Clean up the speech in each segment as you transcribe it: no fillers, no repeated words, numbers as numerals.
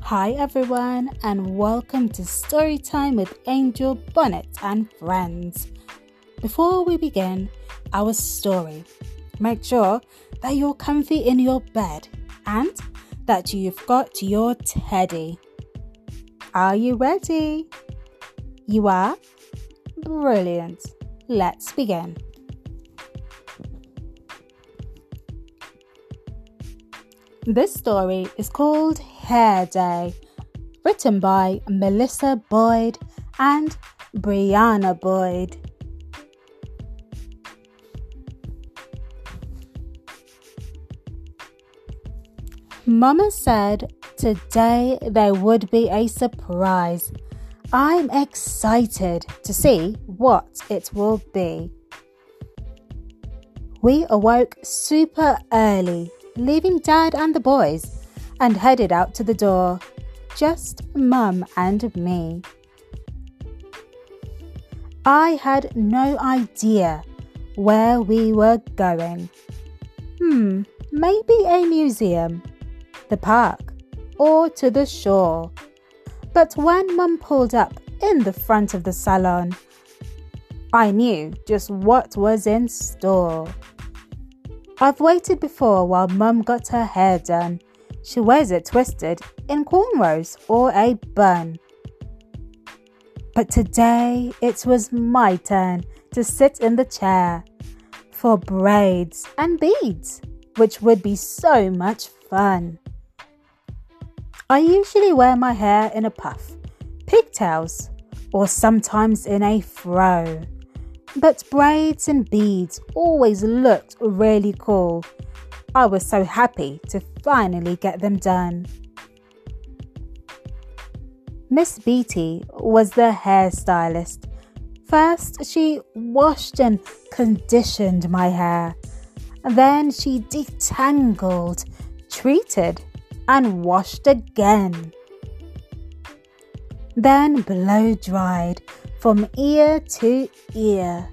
Hi everyone, and welcome to Storytime with Angel Bonnet and friends. Before we begin our story, make sure that you're comfy in your bed and that you've got your teddy. Are you ready? You are? Brilliant. Let's begin. This story is called Hair Day, written by Melissa Boyd and Brianna Boyd. Mama said today there would be a surprise. I'm excited to see what it will be. We awoke super early, leaving Dad and the boys, and headed out to the door. Just Mum and me. I had no idea where we were going. Maybe a museum, the park, or to the shore. But when Mum pulled up in the front of the salon, I knew just what was in store. I've waited before while Mum got her hair done. She wears it twisted in cornrows or a bun. But today it was my turn to sit in the chair for braids and beads, which would be so much fun. I usually wear my hair in a puff, pigtails, or sometimes in a fro. But braids and beads always looked really cool. I was so happy to finally get them done. Miss Beatty was the hairstylist. First, she washed and conditioned my hair. Then she detangled, treated, and washed again. Then blow dried from ear to ear.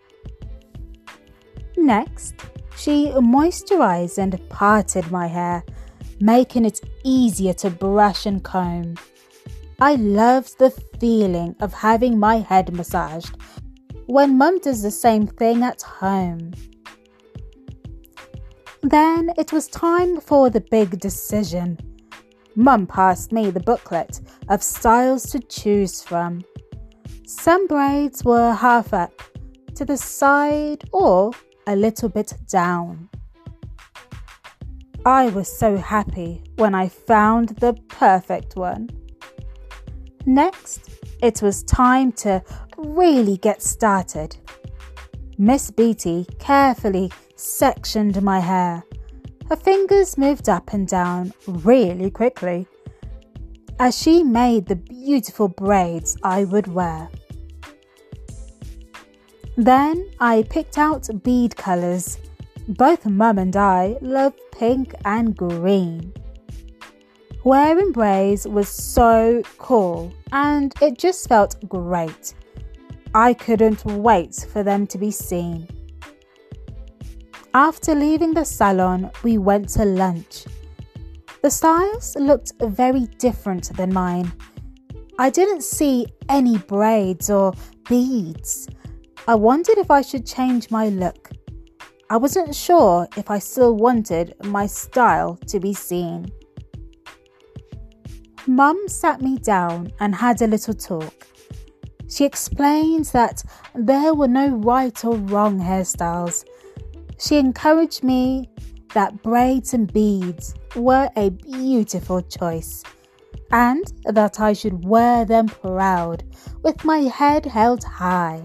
Next, she moisturized and parted my hair, making it easier to brush and comb. I loved the feeling of having my head massaged when Mum does the same thing at home. Then it was time for the big decision. Mum passed me the booklet of styles to choose from. Some braids were half up, to the side, or a little bit down. I was so happy when I found the perfect one. Next, it was time to really get started. Miss Beatty carefully sectioned my hair. Her fingers moved up and down really quickly as she made the beautiful braids I would wear. Then I picked out bead colours. Both Mum and I love pink and green. Wearing braids was so cool and it just felt great. I couldn't wait for them to be seen. After leaving the salon, we went to lunch. The styles looked very different than mine. I didn't see any braids or beads. I wondered if I should change my look. I wasn't sure if I still wanted my style to be seen. Mum sat me down and had a little talk. She explained that there were no right or wrong hairstyles. She encouraged me that braids and beads were a beautiful choice and that I should wear them proud with my head held high.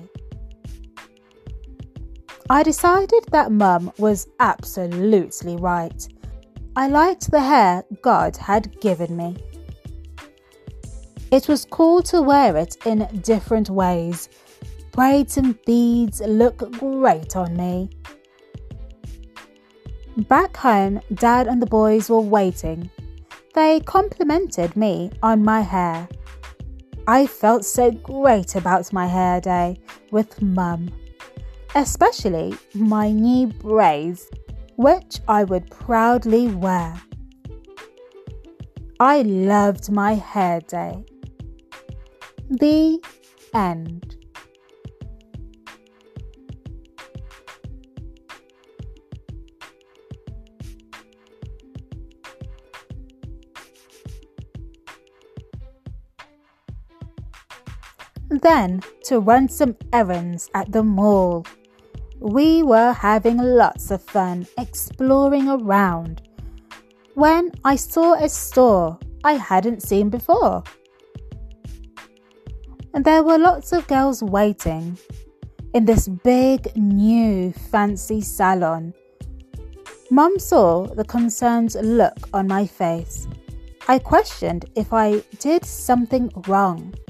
I decided that Mum was absolutely right. I liked the hair God had given me. It was cool to wear it in different ways. Braids and beads look great on me. Back home, Dad and the boys were waiting. They complimented me on my hair. I felt so great about my hair day with Mum, especially my new braids, which I would proudly wear. I loved my hair day. The end. Then to run some errands at the mall. We were having lots of fun exploring around when I saw a store I hadn't seen before. And there were lots of girls waiting in this big, new, fancy salon. Mum saw the concerned look on my face. I questioned if I did something wrong.